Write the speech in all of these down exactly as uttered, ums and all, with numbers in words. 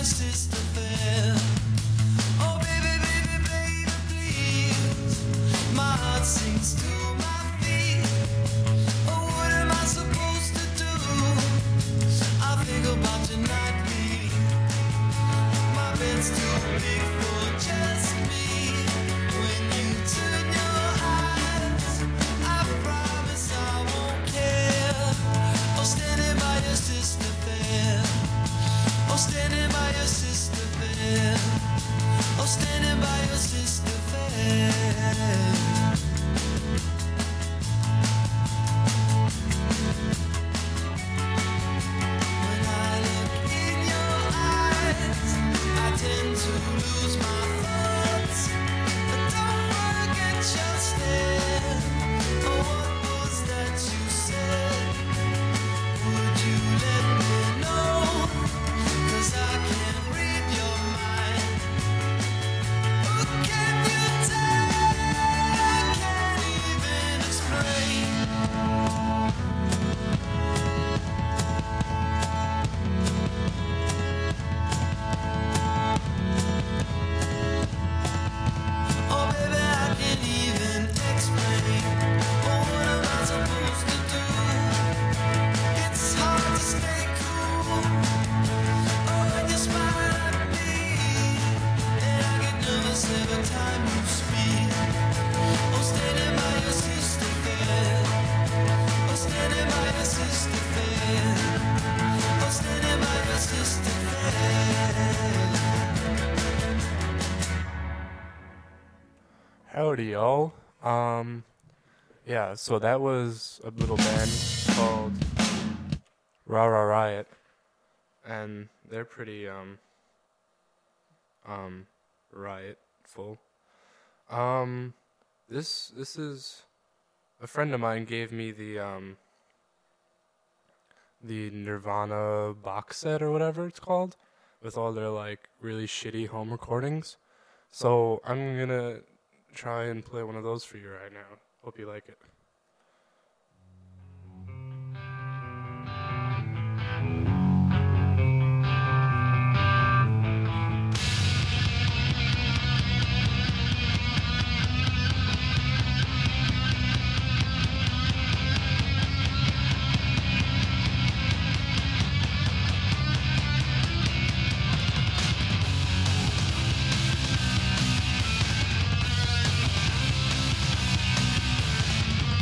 sister fair. Oh baby, baby, baby, please. My heart sinks to my feet. Oh, what am I supposed to do? I think about you nightly. My bed's too big for just me. When you turn your eyes, I promise I won't care. Oh, standing by your sister fair. Oh, standing by your sister fair. Oh, standing by your sister fair. When I look in your eyes, I tend to lose my thoughts. But don't forget your stare. Oh, what was that you said? Would you let me know? 'Cause I can't read your mind. What can you tell? I can't even explain. Oh baby, I can't even explain. Oh, what am I supposed to do? It's hard to stay cool. Oh, when you smile at me, and I get nervous every time you speak. Oh, standing by your sister fair. Oh, standing by your sister fair. Oh, standing by your sister fair. Howdy, y'all. Um, yeah, so that was a little band called Rah Rah Riot, and they're pretty, um, um, riotful. Um, this, this is, a friend of mine gave me the, um, the Nirvana box set or whatever it's called, with all their, like, really shitty home recordings. So I'm gonna try and play one of those for you right now. Hope you like it. Oh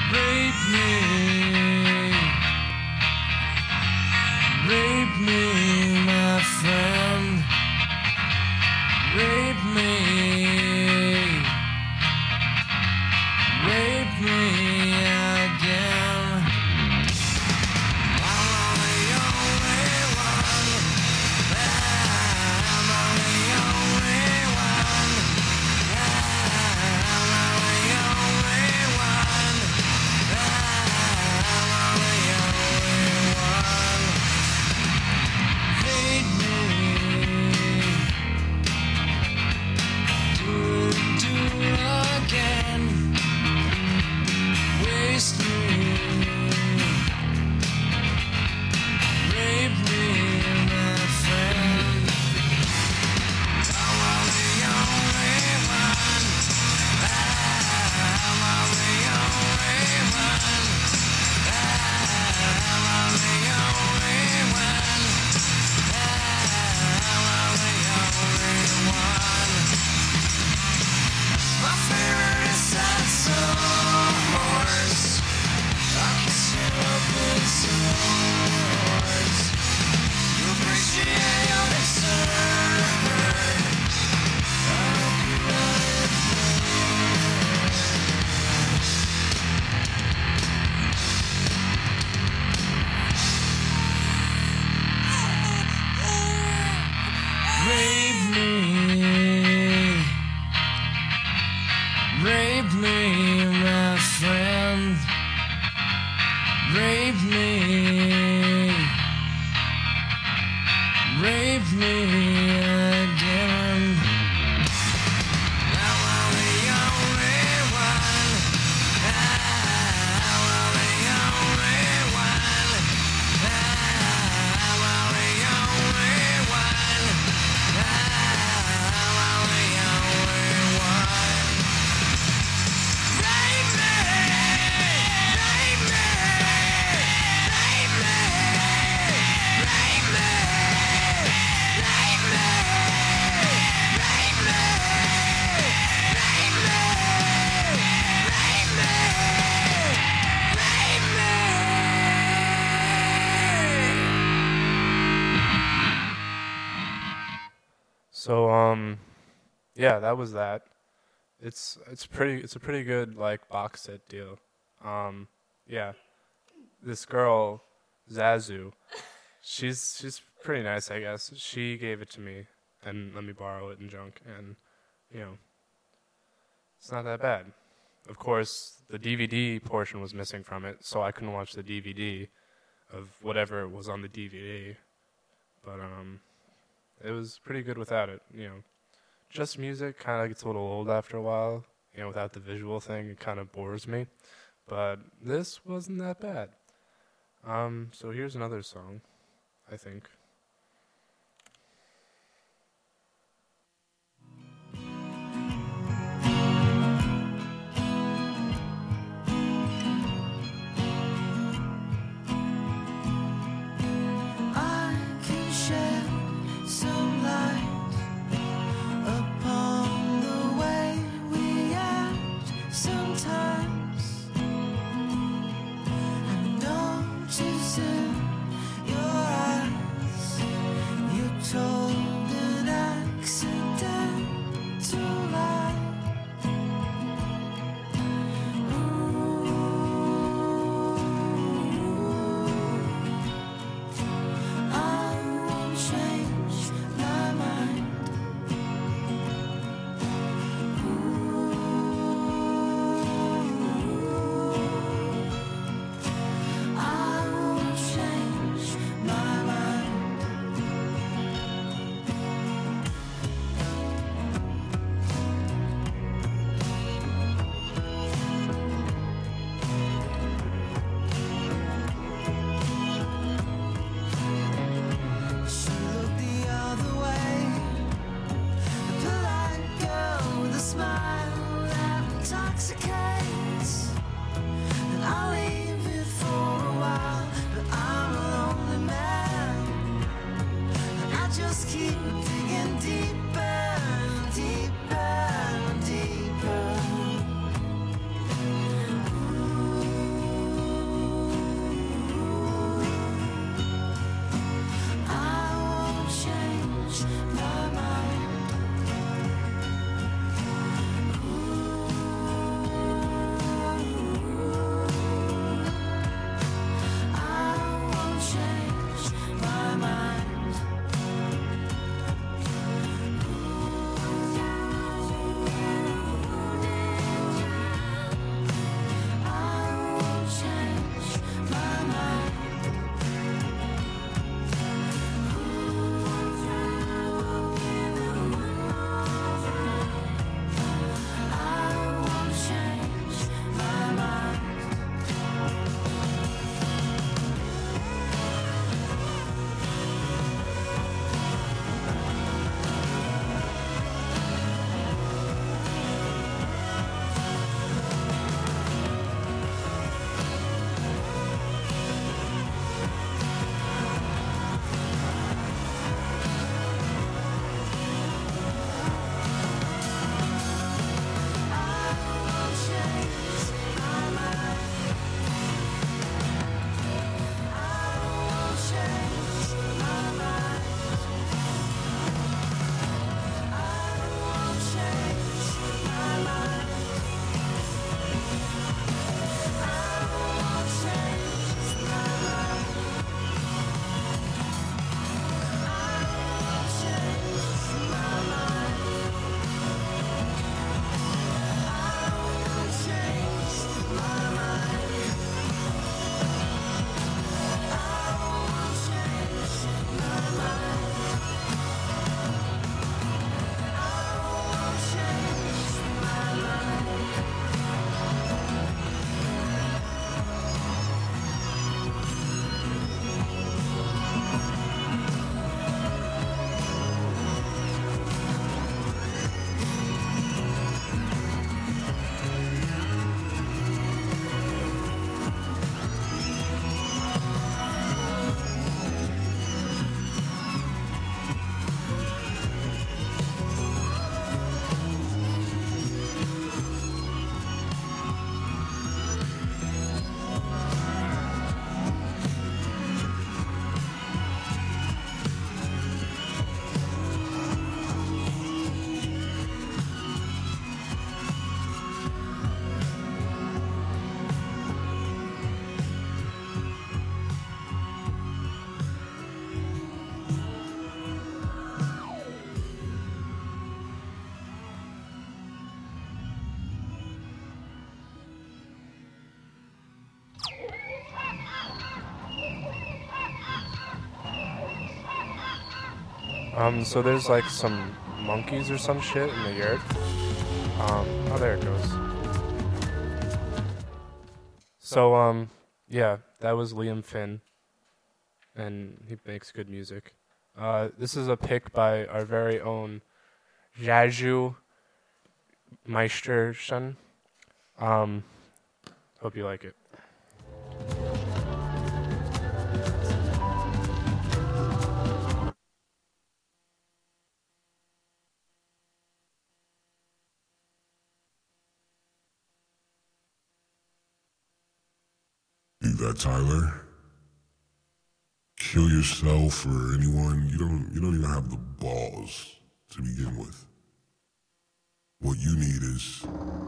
Rape me, rape me, my friend. Rape me, rape me again. I'm only only one. I'm only only one. I'm only only one. I'm only only one. Hate me. Do it, do it again. Waste me. Rape me, my friend. I'm only only one. I'm only only one. I'm only only one. I'm only only one. My favorite is that horse. I kiss you up with swords. You appreciate your dessert. I hope you let it Rape me, rape me, my friend. Rape me, rape me again. I'm only only one. I'm only only one. I'm only only one. I'm only only one. Rape me, rape me, rape me, rape me, rape me, rape me, rape me, rape me, rape me. So um, yeah, that was that. It's it's pretty it's a pretty good like box set deal. Um, yeah, this girl Zazu, she's she's pretty nice, I guess. She gave it to me and let me borrow it in junk, and you know, it's not that bad. Of course, the D V D portion was missing from it, so I couldn't watch the D V D of whatever was on the D V D. But um, it was pretty good without it. You know, just music kind of gets a little old after a while. You know, without the visual thing, it kind of bores me. But this wasn't that bad. Um, so here's another song, I think. I can shed some light upon the way we act sometimes. I notice in your eyes Um, so there's like some monkeys or some shit in the yard. Um, oh, there it goes. So, um, yeah, that was Liam Finn, and he makes good music. Uh, this is a pick by our very own Jaju Meisterson. Um, hope you like it. Do that, Tyler. Kill yourself or anyone. You don't you don't even have the balls to begin with. What you need is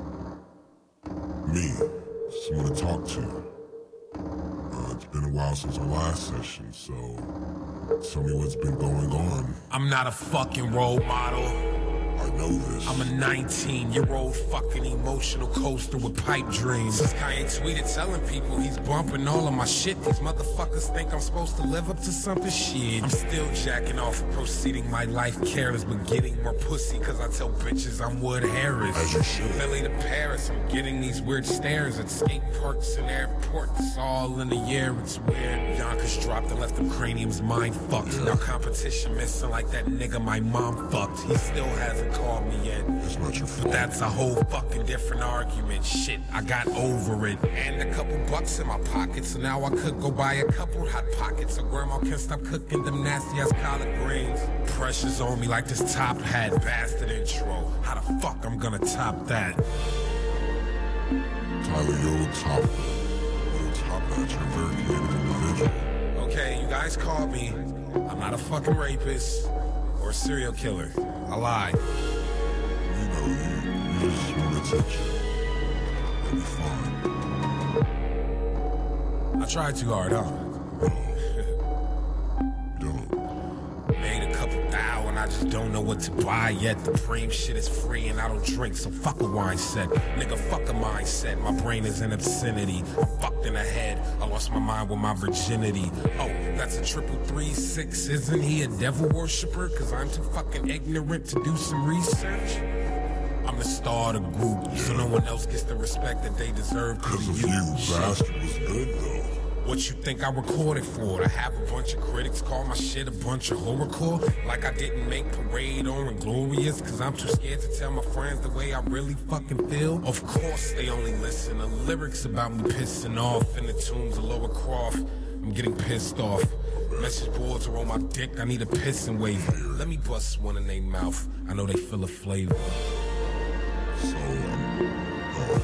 me, someone to talk to. Uh, it's been a while since our last session, so tell me what's been going on. I'm not a fucking role model. I know this. I'm a nineteen-year-old fucking emotional coaster with pipe dreams. Kanye tweeted telling people he's bumping all of my shit. These motherfuckers think I'm supposed to live up to something. Shit, I'm still jacking off and proceeding my life careless, but getting more pussy cause I tell bitches I'm Wood Harris. As you should. Philly to Paris, I'm getting these weird stares at skate parks and airports. All in the air, it's weird. Yonkers dropped and left them craniums mind fucked. Yeah. Now competition missing like that nigga my mom fucked. He still hasn't called me yet. It's not your fault. But that's a whole fucking different argument. Shit, I got over it. And a couple bucks in my pocket, so now I could go buy a couple hot pockets so grandma can stop cooking them nasty ass collard greens. Pressure's on me like this top hat bastard intro. How the fuck I'm gonna top that? Tyler, you're top. You're top notch. You're a very creative individual. Okay, you guys called me. I'm not a fucking rapist or a serial killer. I lied. You know, you, you just want attention. You'll be fine. I tried too hard, huh? You don't. Made a couple thou and I just don't know what to buy yet. The Preem shit is free and I don't drink, so fuck a wine set. Nigga, fuck a mindset. My brain is in obscenity. I'm fucked in the head. I lost my mind with my virginity. Oh, that's a triple three six. Isn't he a devil worshiper? Cause I'm too fucking ignorant to do some research. I'm the star of the group, so no one else gets the respect that they deserve. Cause of you, you, Shit. bastard was good though. What you think I recorded for? To have a bunch of critics call my shit a bunch of horrorcore? Like I didn't make Parade or Inglorious? Cause I'm too scared to tell my friends the way I really fucking feel? Of course they only listen to lyrics about me pissing off in the tombs of Lower Croft. I'm getting pissed off. Message boards are on my dick, I need a pissing waiver. Let me bust one in their mouth, I know they feel a flavor. So, um, uh,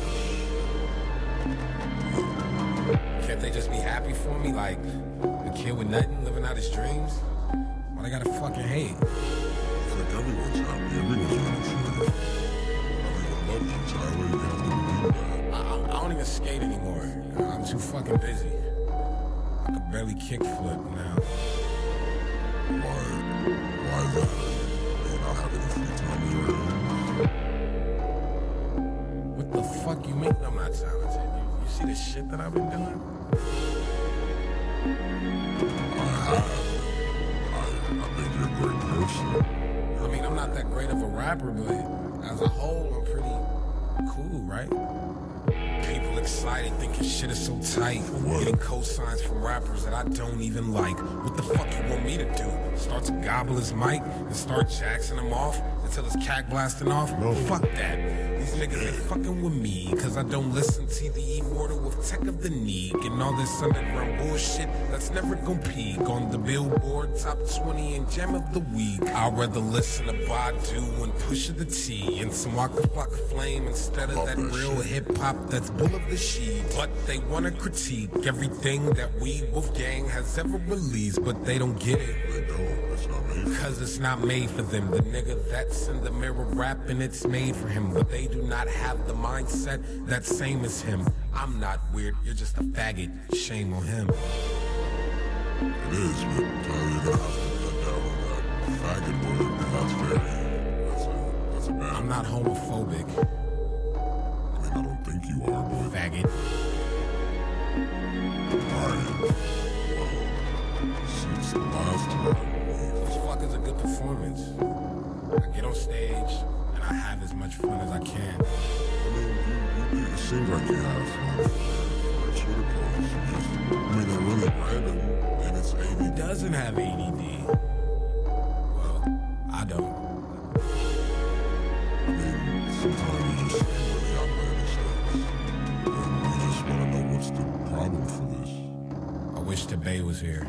Can't they just be happy for me? Like, a kid with nothing, living out his dreams? Why they gotta fucking hate? it's like everyone's happy. Everyone's ready for you. Everyone loves you, Tyler. You have to believe that. I, I I don't even skate anymore. I'm too fucking busy. I could barely kickflip now. Why? Why is that? Do you not have any free time in your hands? What the fuck you mean I'm not talented? You, you see the shit that I've been doing? I have. I, I think you're a great person. I mean, I'm not that great of a rapper, but as a whole, I'm pretty cool, right? People excited, thinking shit is so tight. what? Getting cosigns from rappers that I don't even like. What the fuck you want me to do? Start to gobble his mic and start jacksing him off until his cack blasting off? No. Fuck that. These niggas ain't fucking with me, cause I don't listen to the immortal with Tech of the Neek and all this underground bullshit that's never gon' peak on the Billboard Top twenty and Gem of the Week. I'd rather listen to Badu and Pusha the T and some Waka Flocka Flame instead of that real hip hop that's bull of the sheet. But they wanna critique everything that we Wolfgang has ever released, but they don't get it. They don't. It's not me. Cause it's not made for them. The nigga that's in the mirror rapping, it's made for him. But they do not have the mindset that's same as him. I'm not weird, you're just a faggot. Shame on him. It is, but Tyler, you're gonna have to cut down on that faggot word. That's very. That's a. That's a bad. I'm not homophobic, I mean, I don't think you are, but. faggot. Alright. Well, since the last time. This fuck is a good performance. much fun as I can. I mean, you, you, it seems like you have fun. Your Twitter posts, you just, I mean, they're really random, and it's A D D. Who doesn't have A D D? Well, I don't. I mean, sometimes you just say really outlandish things, and we just want to know what's the problem for this. I wish the Bay was here.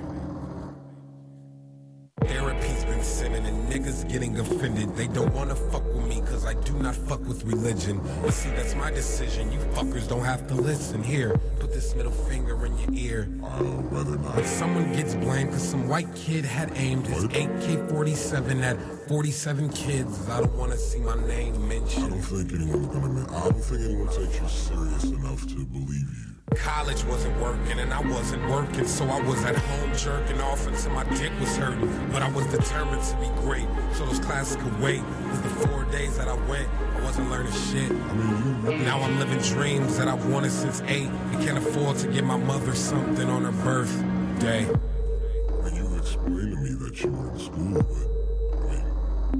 Therapy's been sinning and niggas getting offended. They don't wanna fuck with me cause I do not fuck with religion. But see, that's my decision. You fuckers don't have to listen. Here, put this middle finger in your ear. I'd rather not. When someone gets blamed cause some white kid had aimed his A K forty-seven at forty-seven kids, I don't wanna see my name I mentioned. don't think anyone's gonna. ma- I don't think anyone takes you serious enough to believe you. College wasn't working and I wasn't working, so I was at home jerking off until my dick was hurting. But I was determined to be great, so those classes could wait. Cause the four days that I went, I wasn't learning shit. I mean, you. Now I'm living dreams that I've wanted since eight. I can't afford to give my mother something on her birthday. I mean, you explained to me that you were in school, but I mean,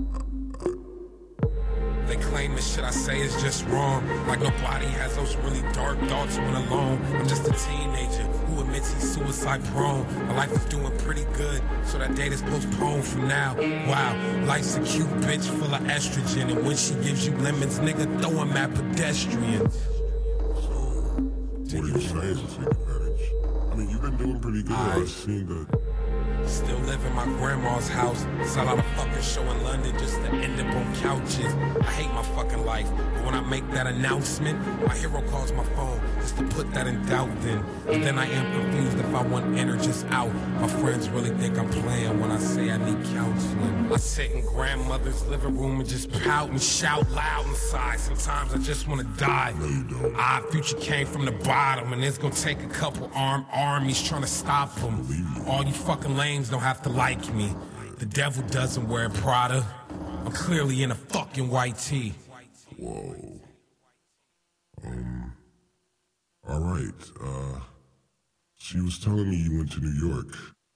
They claim the shit I say is just wrong. Like nobody has those really dark thoughts when alone. I'm just a teenager who admits he's suicide prone. My life is doing pretty good, so that date is postponed for now. Wow, life's a cute bitch full of estrogen. And when she gives you lemons, nigga, throw them at pedestrians. so what are you saying? Take advantage. I mean, you've been doing pretty good. I- I've seen that. Still live in my grandma's house. Sell out a fucking show in London just to end up on couches. I hate my fucking life, but when I make that announcement, my hero calls my phone just to put that in doubt then. And then I am confused if I want in or just out. My friends really think I'm playing when I say I need counseling. I sit in grandmother's living room and just pout and shout loud inside. Sometimes I just want to die. No, you don't. Our future came from the bottom, and it's gonna take a couple armed armies trying to stop them. All you fucking lames don't have to like me. The devil doesn't wear Prada. I'm clearly in a fucking white tee. Whoa. Um. All right. Uh. She was telling me you went to New York.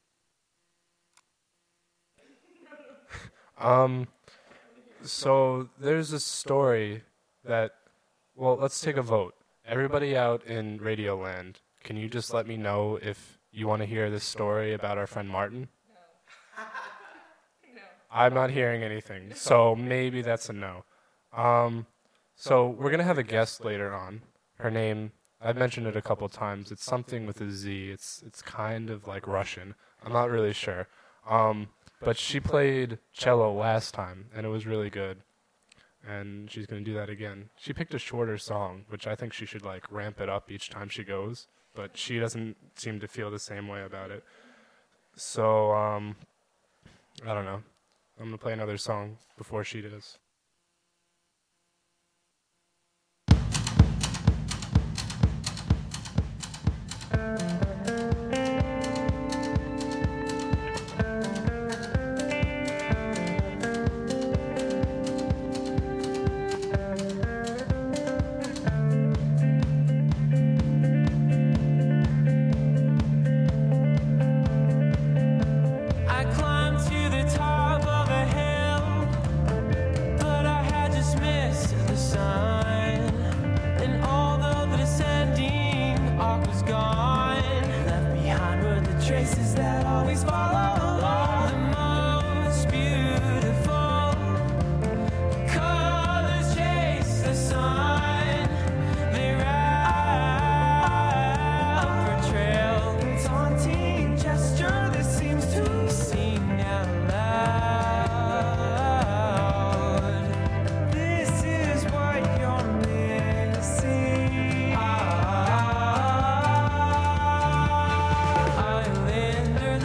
Um, so there's a story that, well, let's take a vote. Everybody out in Radioland, can you just let me know if you want to hear this story about our friend Martin? No. No. I'm not hearing anything, so maybe that's a no. Um, so we're gonna have a guest later on. Her name, I've mentioned it a couple times. It's something with a Z. It's it's kind of like Russian. I'm not really sure. Um, but she played cello last time, and it was really good. And she's gonna do that again. She picked a shorter song, which I think she should like ramp it up each time she goes. But she doesn't seem to feel the same way about it. So, um, I don't know. I'm gonna play another song before she does. I climbed to the top of a hill, but I had just missed the sign. And although the descending arc was gone, left behind were the traces that always follow. The most beautiful colors chase the sun. They wrap a trail, taunting gesture that seems to sing out loud. This is what you're missing. Islanders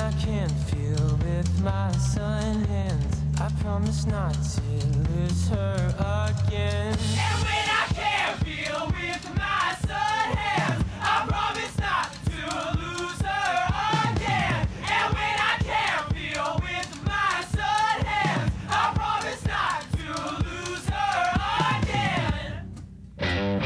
I can't feel with my sun hands, I promise not to lose her again. And when I can't feel with my sun hands, I promise not to lose her again. And when I can't feel with my sun hands, I promise not to lose her again.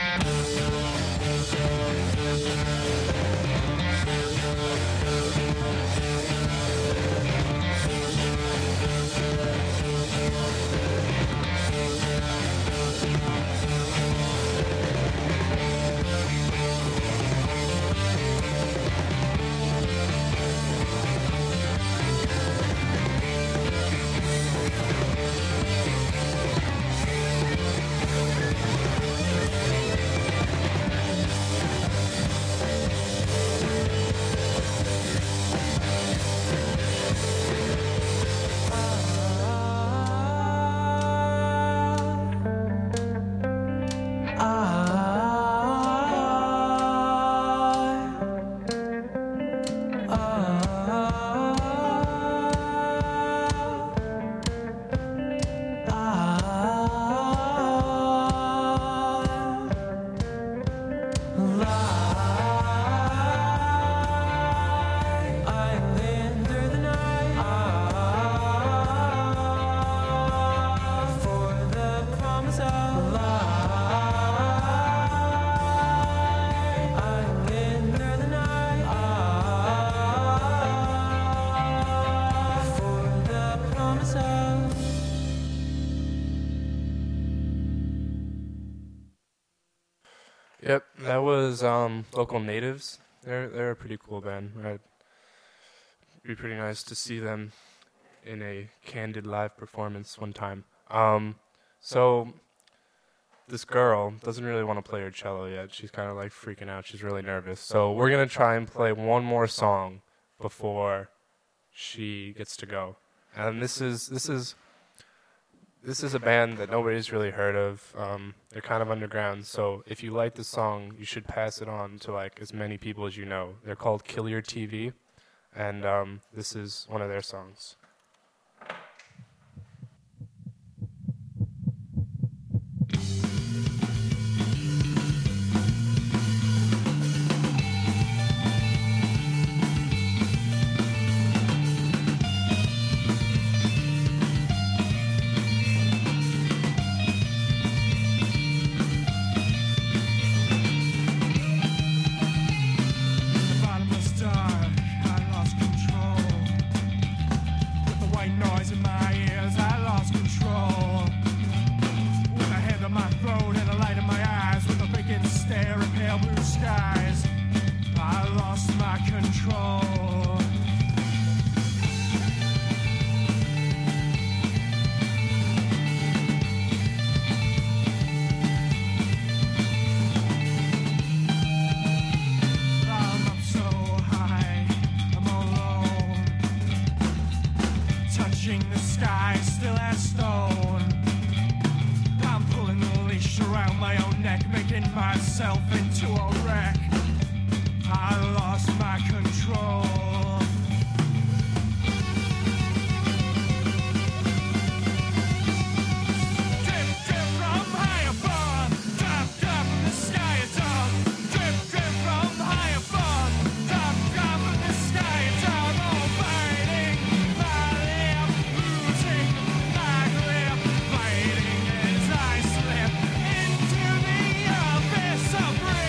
Yep, that was um, Local Natives. They're they're a pretty cool band. It'd be pretty nice to see them in a candid live performance one time. Um, so this girl doesn't really want to play her cello yet. She's kind of like freaking out. She's really nervous. So we're gonna try and play one more song before she gets to go. And this is this is. This is a band that nobody's really heard of. Um, they're kind of underground, so if you like the song, you should pass it on to like as many people as you know. They're called Kill Your T V, and um, this is one of their songs. Fighting as I slip into the abyss of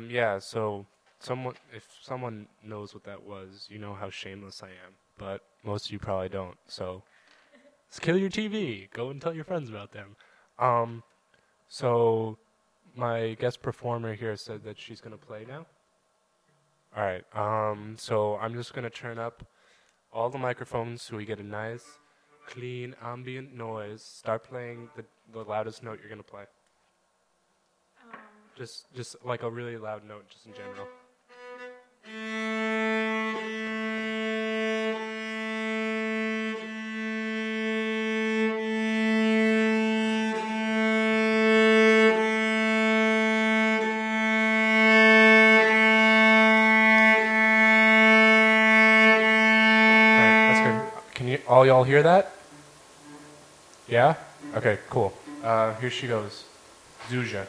Um, yeah, so someone, if someone knows what that was, you know how shameless I am. But most of you probably don't. So, let's kill your T V. Go and tell your friends about them. Um, so my guest performer here said that she's gonna play now. All right. Um, so I'm just gonna turn up all the microphones so we get a nice, clean ambient noise. Start playing the the loudest note you're gonna play. Um, Just just like a really loud note, just in general. Alright, that's good. Can you all y'all hear that? Yeah? Okay, cool. Uh, here she goes. Zuzia.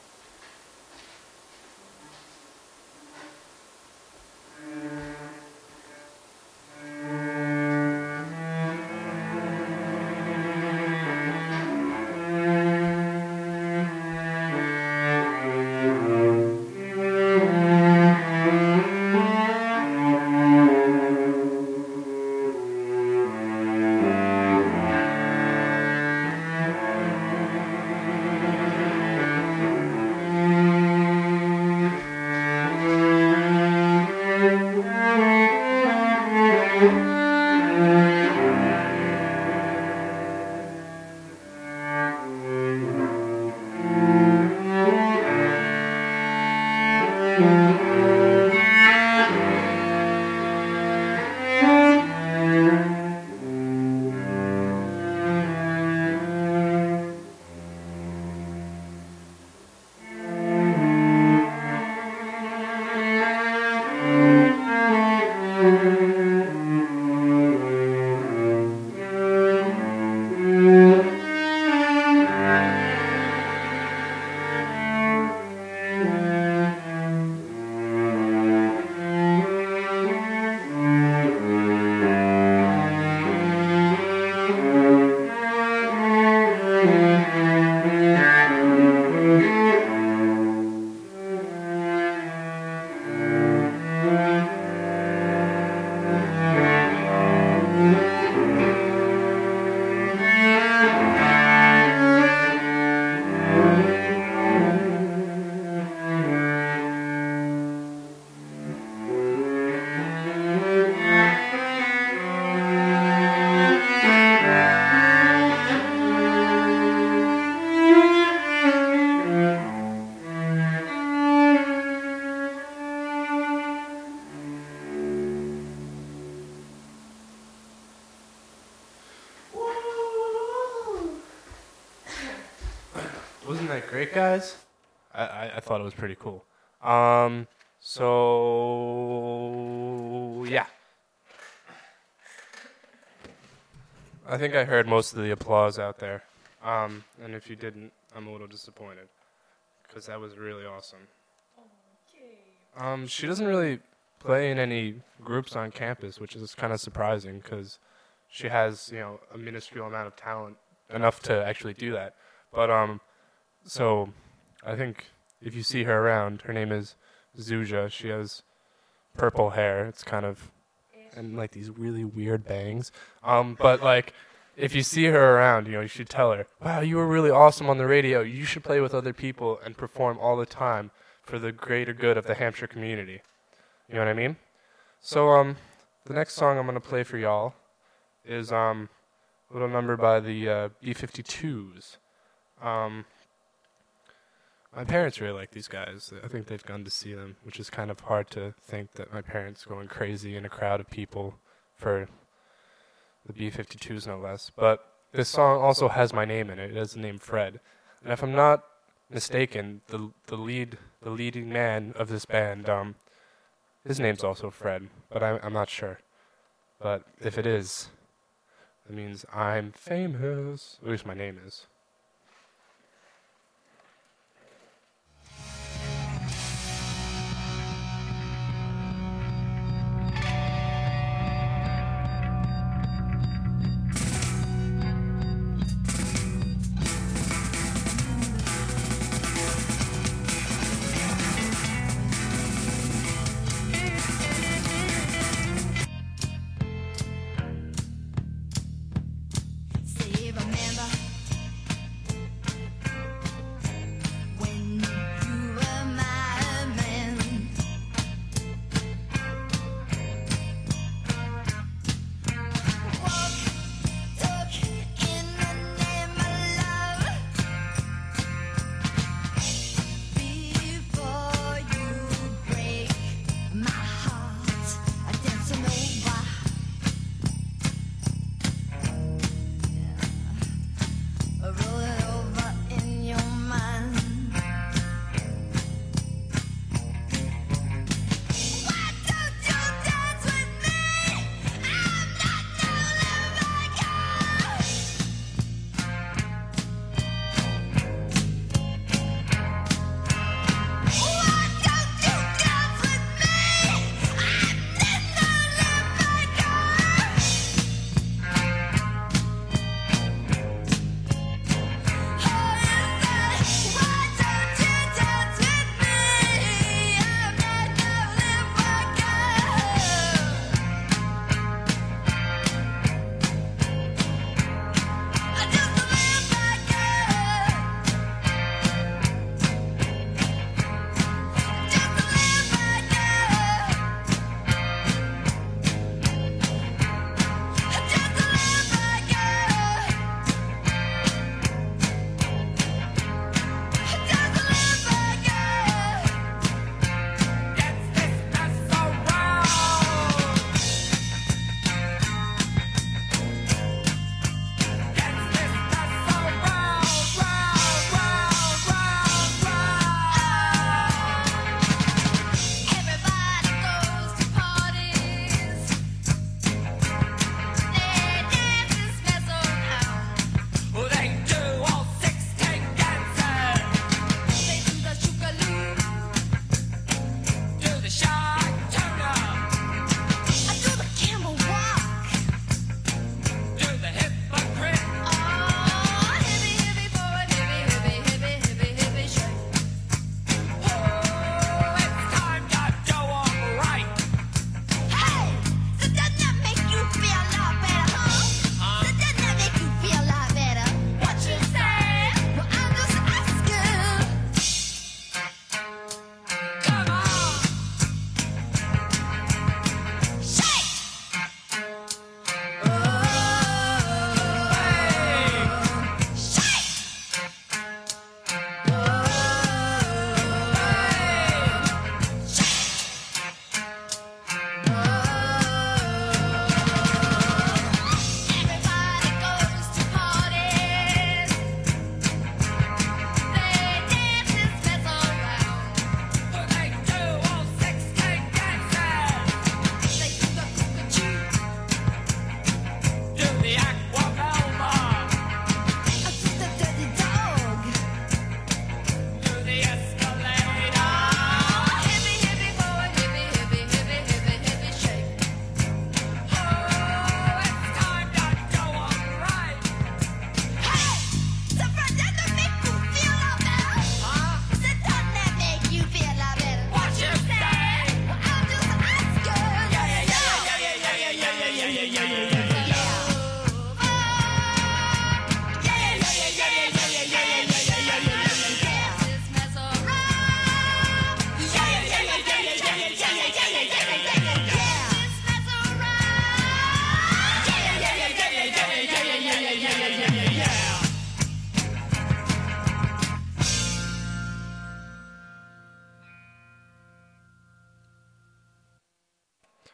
Wasn't that great, guys? I, I, I thought it was pretty cool. Um, so, yeah. I think I heard most of the applause out there. Um, and if you didn't, I'm a little disappointed. Because that was really awesome. Um, she doesn't really play in any groups on campus, which is kind of surprising because she has, you know, a minuscule amount of talent enough to actually do that. But, um, so I think if you see her around, her name is Zuzia. She has purple hair. It's kind of, and like these really weird bangs. Um, but like, if you see her around, you know, you should tell her, wow, you were really awesome on the radio. You should play with other people and perform all the time for the greater good of the Hampshire community. You know what I mean? So, um, the next song I'm going to play for y'all is, um, a little number by the, uh, B fifty-twos. Um, my parents really like these guys. I think they've gone to see them, which is kind of hard to think that my parents going crazy in a crowd of people for the B fifty-twos, no less. But this song also has my name in it. It has the name Fred. And if I'm not mistaken, the the lead the leading man of this band, um, his name's also Fred, but I, I'm not sure. But if it is, that means I'm famous. At least my name is.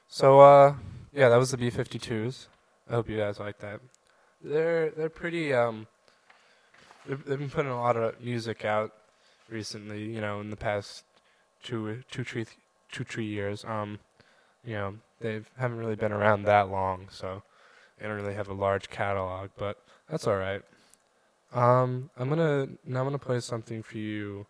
So, uh, yeah, that was the B fifty-twos. I hope you guys like that. They're they're pretty. Um, they've, they've been putting a lot of music out recently. You know, in the past two two three two three years. Um, you know, they haven't really been around that long, so they don't really have a large catalog. But that's all right. Um, I'm gonna now I'm gonna play something for you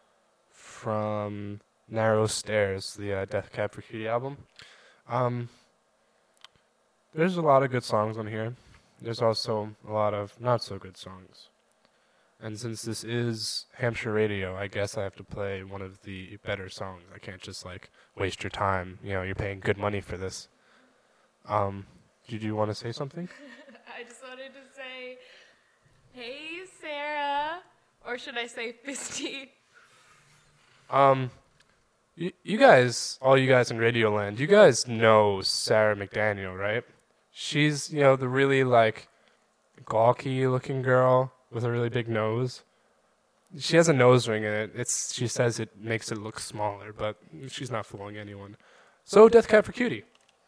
from Narrow Stairs, the uh, Death Cab for Cutie album. Um, there's a lot of good songs on here. There's also a lot of not so good songs. And since this is Hampshire Radio, I guess I have to play one of the better songs. I can't just like waste your time. You know, you're paying good money for this. Um, did you want to say something? I just wanted to say, hey, Sarah. Or should I say Fisty? Um, you, you guys, all you guys in Radioland, you guys know Sarah McDaniel, right? She's, you know, the really, like, gawky-looking girl with a really big nose. She has a nose ring in it. It's she says it makes it look smaller, but she's not fooling anyone. So, Death Cab for Cutie.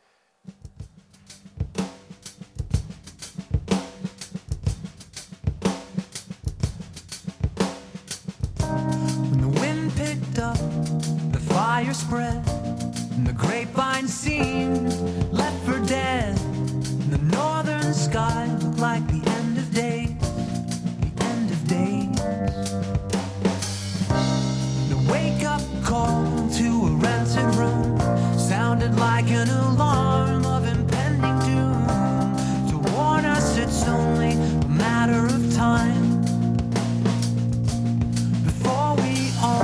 When the wind picked up, the fire spread, and the grapevine seemed left for dead. And the northern sky looked like the end of days, the end of days. The wake-up call to a rented room sounded like an alarm of impending doom, to warn us it's only a matter of time before we all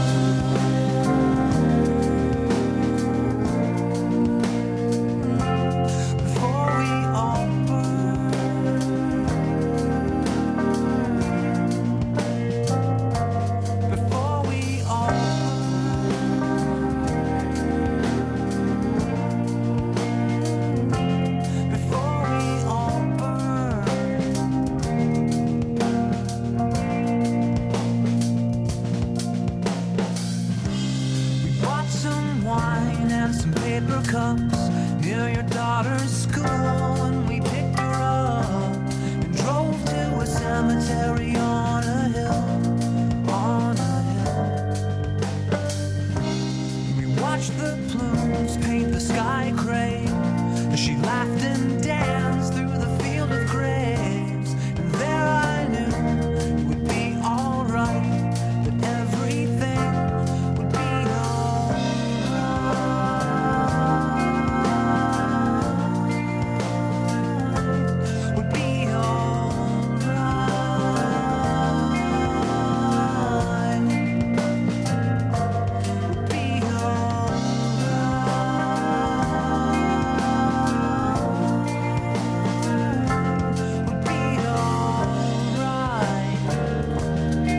before we all before we all before we all burn. We bought some wine and some paper cups near your daughter's school, and we picked her up and drove to a cemetery on a hill, on a hill. We watched the plumes paint the sky gray as she laughed and danced through the field of graves. And there I knew it would be alright, that everything would be alright, would be alright, would be alright, would be alright.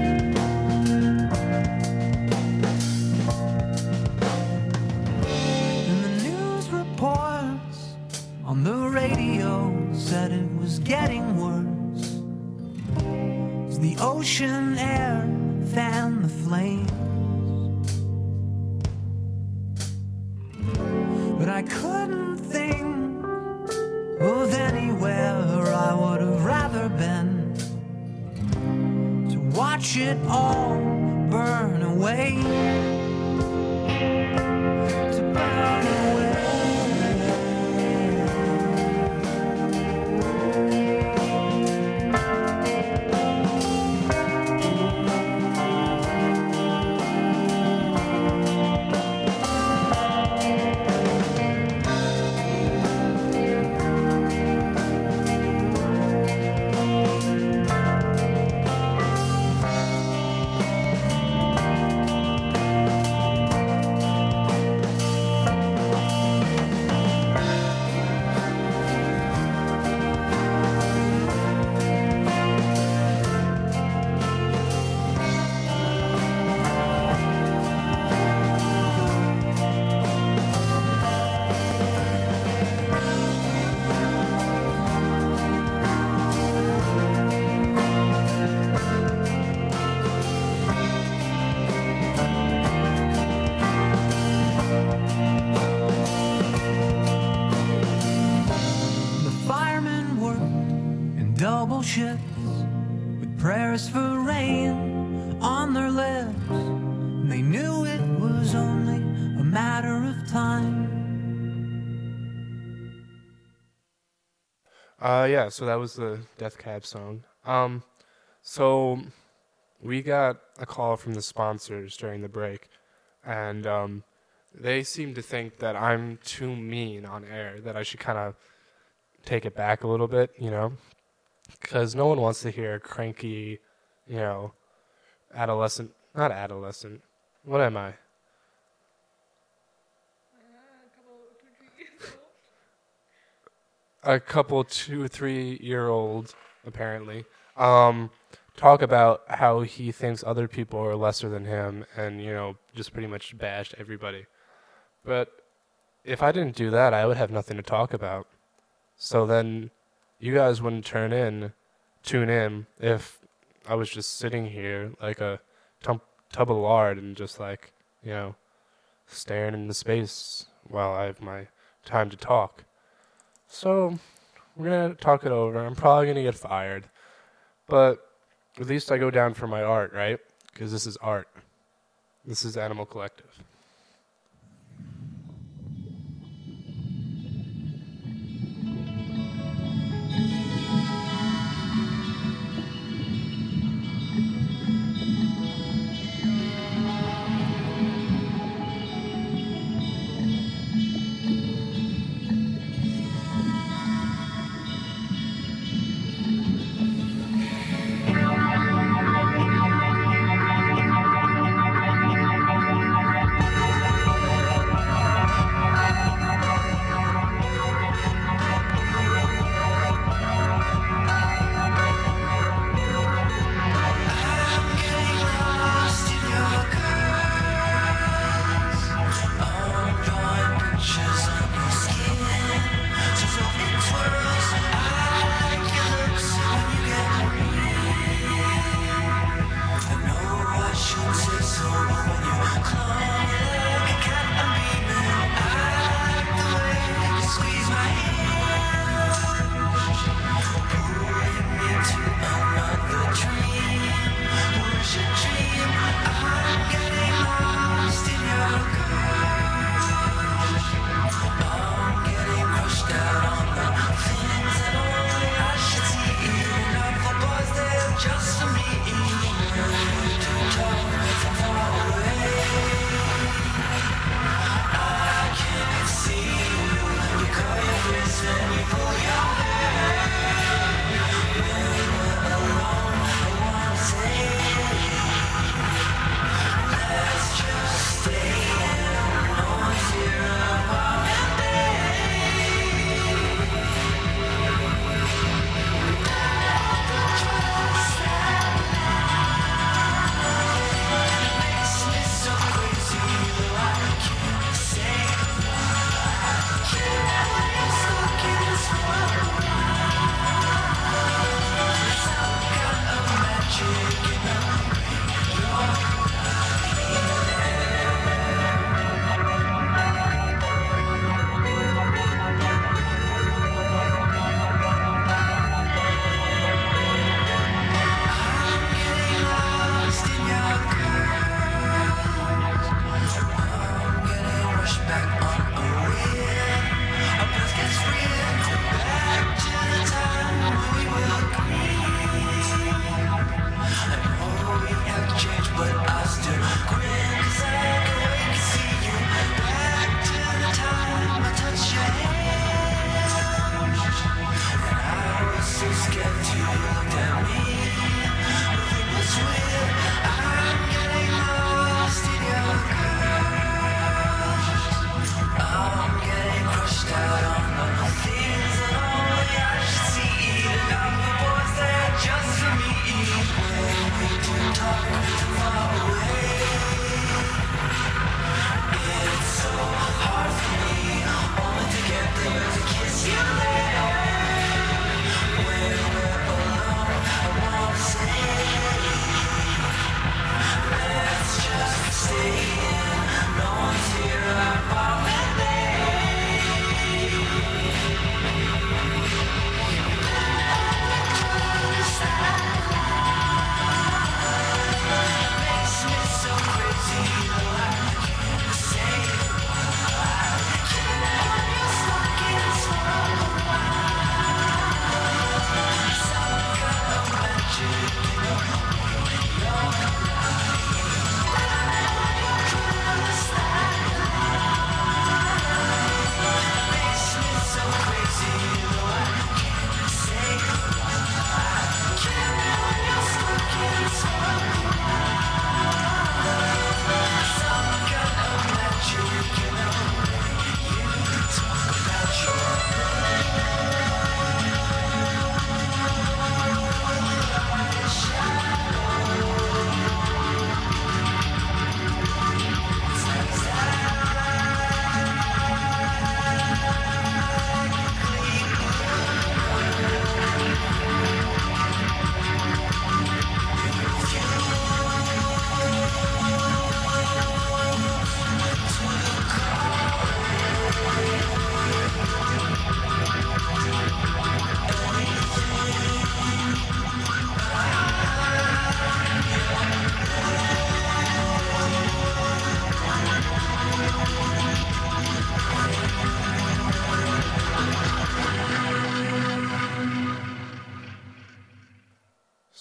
And the news reports on the radio said it was getting worse as the ocean air fanned the flames. But I couldn't think of anywhere I would have rather been to watch it all burn away. To burn away. ships with prayers for rain on their lips. They knew it was only a matter of time. Uh, yeah, so that was the Death Cab song. Um, so we got a call from the sponsors during the break, and um, they seem to think that I'm too mean on air, that I should kind of take it back a little bit, you know? Because no one wants to hear cranky, you know, adolescent, not adolescent, what am I? A couple two, three year olds, apparently, um, talk about how he thinks other people are lesser than him and, you know, just pretty much bashed everybody. But if I didn't do that, I would have nothing to talk about. So then you guys wouldn't turn in, tune in, if I was just sitting here like a tum- tub of lard and just like, you know, staring into space while I have my time to talk. So, we're going to talk it over. I'm probably going to get fired. But at least I go down for my art, right? Because this is art. This is Animal Collective. Thank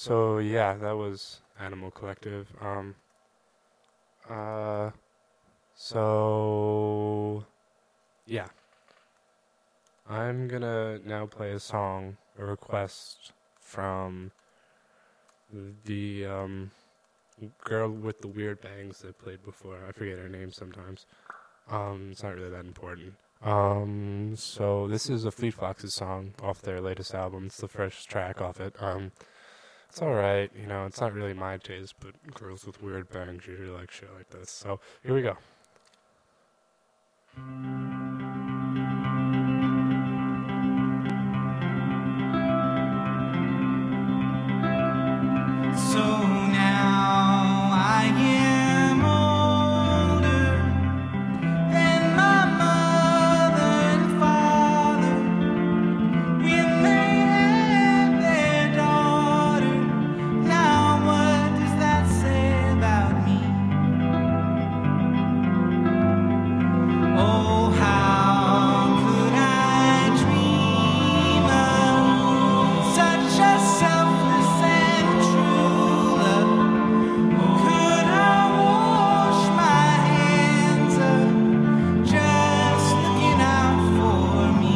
So yeah, that was Animal Collective. Um, uh, so yeah, I'm gonna now play a song, a request from the um, girl with the weird bangs that played before. I forget her name sometimes. Um, it's not really that important. Um, so this is a Fleet Foxes song off their latest album. It's the first track off it. Um, it's alright, you know, it's not really my taste, but girls with weird bangs usually like shit like this. So, here we go. So now I am older than my mother and father when they had their daughter. Now what does that say about me? Oh, how could I dream of such a selfless and true love? Could I wash my hands of just looking out for me?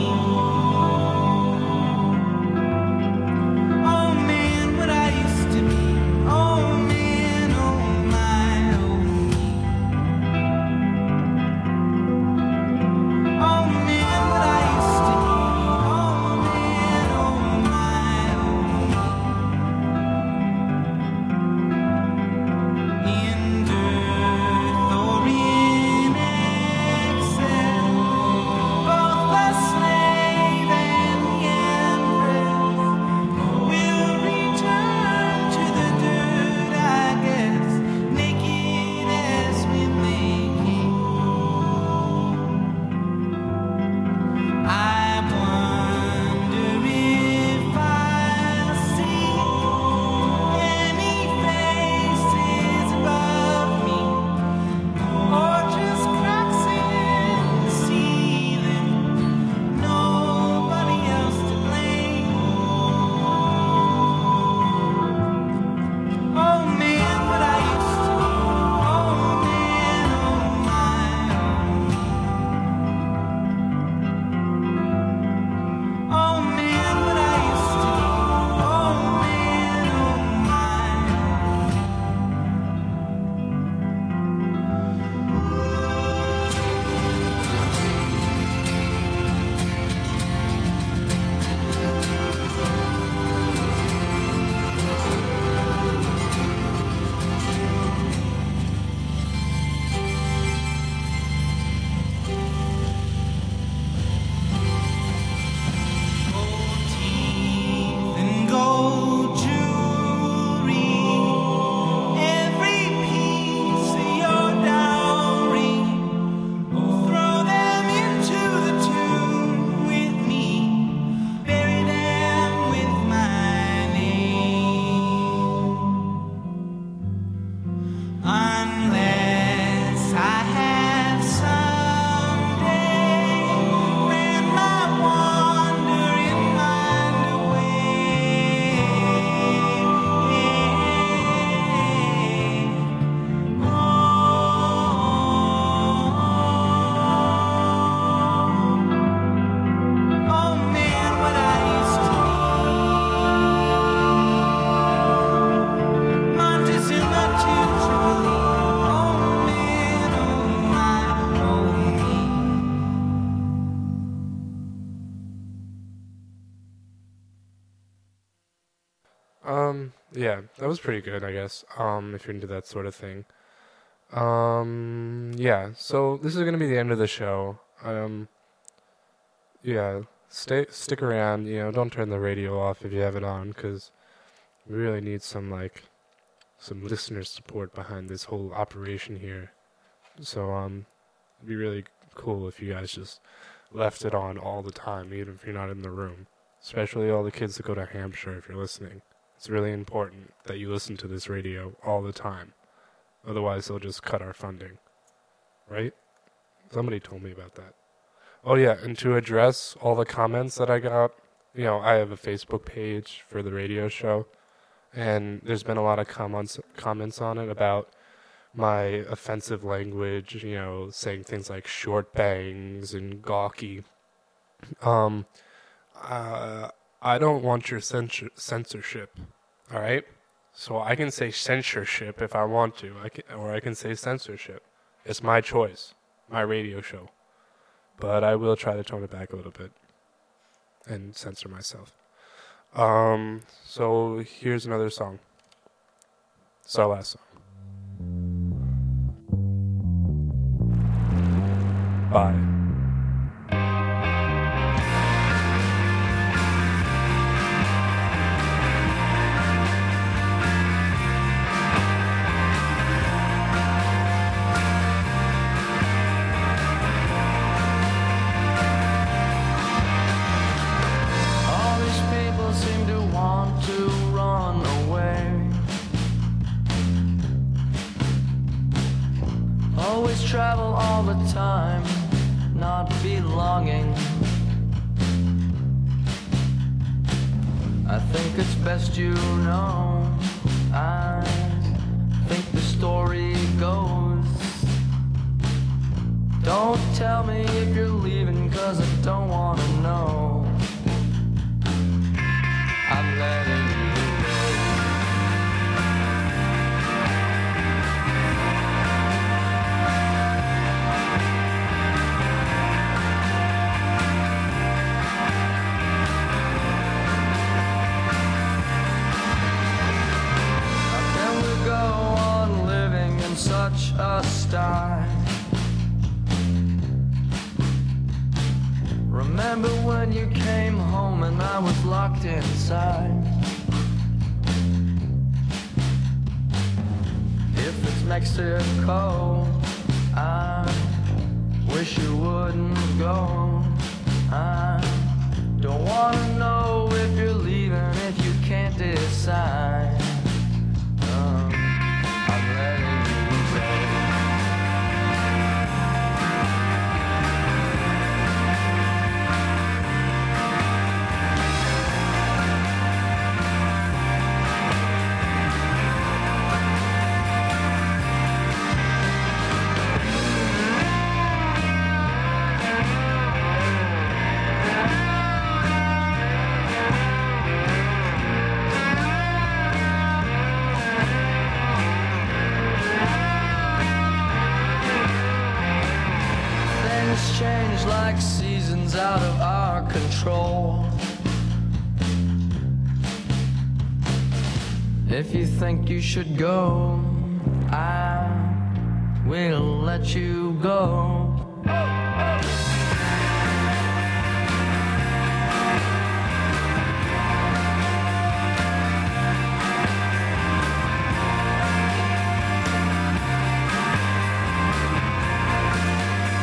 Oh man, what I used to be. Oh man, oh my, oh me. Oh man, what I used to be. Oh man, oh my, oh me. In dearth or in excess, both the slave and the empress will return to the dirt, I guess, naked as we make it. I wonder if I'll see any faces above me, or just cracks in the ceiling, nobody else to blame. Oh man, what I used to be. Oh man, oh my, oh me. Oh man, what I used to be. Oh man, oh my. Gold teeth and gold jewelry, every piece of your dowry. Throw them into the tomb with me, bury them with my name. Unless I have someday ran my wandering mind away. Oh man, what I used to be. Montezuma to Tripoli. Oh man, oh my, oh me. Um, yeah, that was pretty good, I guess, um, if you're into that sort of thing. Um, yeah, so this is gonna be the end of the show. Um, yeah, stay, stick around, you know, don't turn the radio off if you have it on, because we really need some, like, some listener support behind this whole operation here. So, um, it'd be really cool if you guys just left it on all the time, even if you're not in the room. Especially all the kids that go to Hampshire, if you're listening. It's really important that you listen to this radio all the time. Otherwise, they'll just cut our funding. Right? Somebody told me about that. Oh, yeah, and to address all the comments that I got, you know, I have a Facebook page for the radio show. and there's been a lot of comments comments on it about my offensive language, you know, saying things like short bangs and gawky. Um, uh, I don't want your censor- censorship, all right? So I can say censorship if I want to, I can, or I can say censorship. It's my choice, my radio show. But I will try to tone it back a little bit and censor myself. Um, so here's another song. It's our last song. Bye. All these people seem to want to run away. Always travel all the time, not belonging. I think it's best you know. I think the story goes. Don't tell me if you're leaving, 'cause I don't wanna know. I'm letting you go. How can we go on living in such a style? Remember when you came home and I was locked inside? If it's Mexico, I wish you wouldn't go. I don't wanna know if you're leaving if you can't decide. Um, I'm letting you go. Things change like seasons out of our control. If you think you should go, I will let you go.